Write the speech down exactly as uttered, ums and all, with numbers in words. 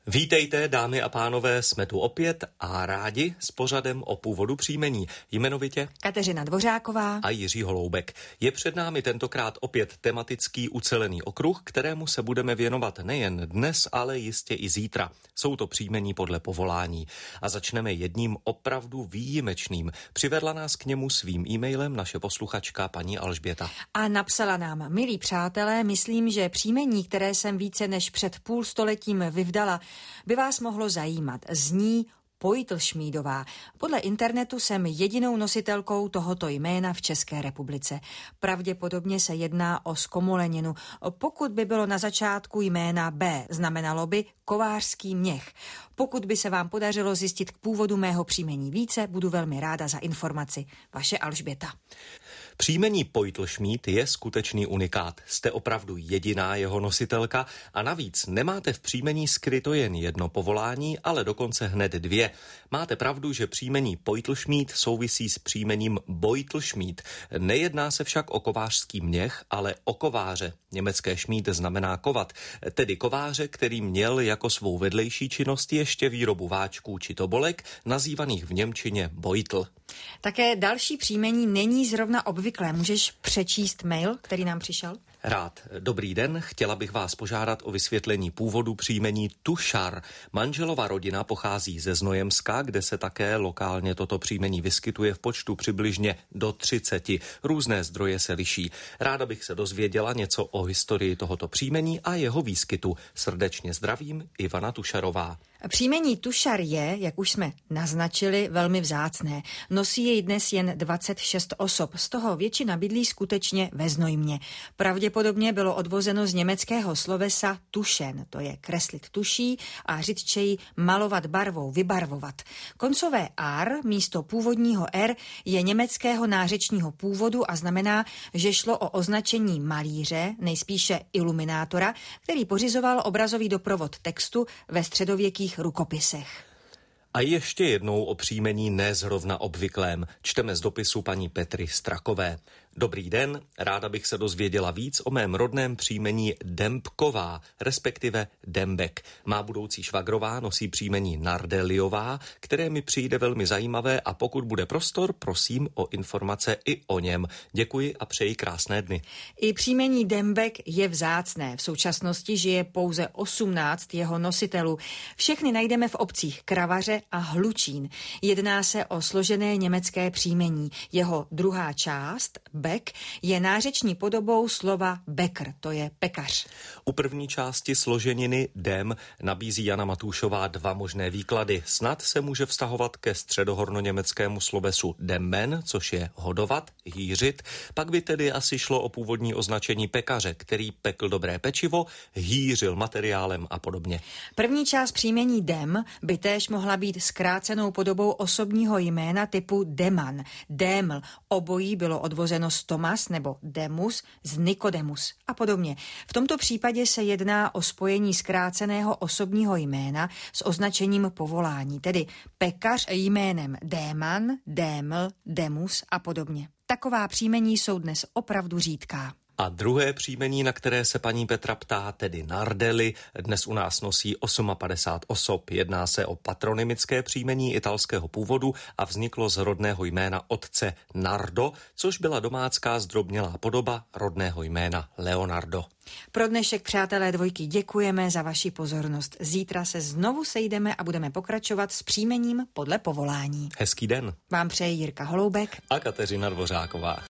Vítejte, dámy a pánové, jsme tu opět a rádi s pořadem o původu příjmení, jmenovitě Kateřina Dvořáková a Jiří Holoubek. Je před námi tentokrát opět tematický ucelený okruh, kterému se budeme věnovat nejen dnes, ale jistě i zítra. Jsou to příjmení podle povolání. A začneme jedním opravdu výjimečným. Přivedla nás k němu svým e-mailem naše posluchačka paní Alžběta. A napsala nám: milí přátelé, myslím, že příjmení, které jsem více než před půl stoletím vyvdala, by vás mohlo zajímat. Zní Pojtlšmídová. Podle internetu jsem jedinou nositelkou tohoto jména v České republice. Pravděpodobně se jedná o zkomoleninu. Pokud by bylo na začátku jména B, znamenalo by kovářský měch. Pokud by se vám podařilo zjistit k původu mého příjmení více, budu velmi ráda za informaci. Vaše Alžběta. Příjmení Pojtlšmíd je skutečný unikát. Jste opravdu jediná jeho nositelka a navíc nemáte v příjmení skryto jen jedno povolání, ale dokonce hned dvě. Máte pravdu, že příjmení Pojtlšmíd souvisí s příjmením Beutlschmied. Nejedná se však o kovářský měch, ale o kováře. Německé šmíd znamená kovat, tedy kováře, který měl jako svou vedlejší činnost ještě výrobu váčků či tobolek, nazývaných v němčině Beutel. Také další příjmení není zrovna obvyklé. Můžeš přečíst mail, který nám přišel? Rád. Dobrý den, chtěla bych vás požádat o vysvětlení původu příjmení Tušar. Manželova rodina pochází ze Znojemska, kde se také lokálně toto příjmení vyskytuje v počtu přibližně do třiceti. Různé zdroje se liší. Ráda bych se dozvěděla něco o historii tohoto příjmení a jeho výskytu. Srdečně zdravím, Ivana Tušarová. Příjmení Tušar je, jak už jsme naznačili, velmi vzácné. Nosí jej dnes jen dvacet šest osob, z toho většina bydlí skutečně ve Znojmě. Pravděpodobně bylo odvozeno z německého slovesa tušen, to je kreslit tuší a řidčeji malovat barvou, vybarvovat. Koncové ar místo původního r je německého nářečního původu a znamená, že šlo o označení malíře, nejspíše iluminátora, který pořizoval obrazový doprovod textu ve středověkých rukopisech. A ještě jednou o příjmení nezrovna obvyklém. Čteme z dopisu paní Petry Strakové. Dobrý den, ráda bych se dozvěděla víc o mém rodném příjmení Dembková, respektive Dembek. Má budoucí švagrová nosí příjmení Nardeliová, které mi přijde velmi zajímavé a pokud bude prostor, prosím o informace i o něm. Děkuji a přeji krásné dny. I příjmení Dembek je vzácné. V současnosti žije pouze osmnáct jeho nositelů. Všechny najdeme v obcích Kravaře a Hlučín. Jedná se o složené německé příjmení. Jeho druhá část, Beck, je nářeční podobou slova Bäcker, to je pekař. U první části složeniny dem nabízí Jana Matúšová dva možné výklady. Snad se může vztahovat ke středohornoněmeckému slovesu demmen, což je hodovat, hýřit. Pak by tedy asi šlo o původní označení pekaře, který pekl dobré pečivo, hýřil materiálem a podobně. První část příjmení dem by též mohla být zkrácenou podobou osobního jména typu Deman, Déml. Obojí bylo odvozeno z Tomas nebo Demus z Nikodemus a podobně. V tomto případě se jedná o spojení zkráceného osobního jména s označením povolání, tedy pekař jménem Déman, Déml, Demus a podobně. Taková příjmení jsou dnes opravdu řídká. A druhé příjmení, na které se paní Petra ptá, tedy Nardelli, dnes u nás nosí padesát osm osob. Jedná se o patronymické příjmení italského původu a vzniklo z rodného jména otce Nardo, což byla domácká zdrobnělá podoba rodného jména Leonardo. Pro dnešek, přátelé dvojky, děkujeme za vaši pozornost. Zítra se znovu sejdeme a budeme pokračovat s příjmením podle povolání. Hezký den. Vám přeje Jirka Holoubek a Kateřina Dvořáková.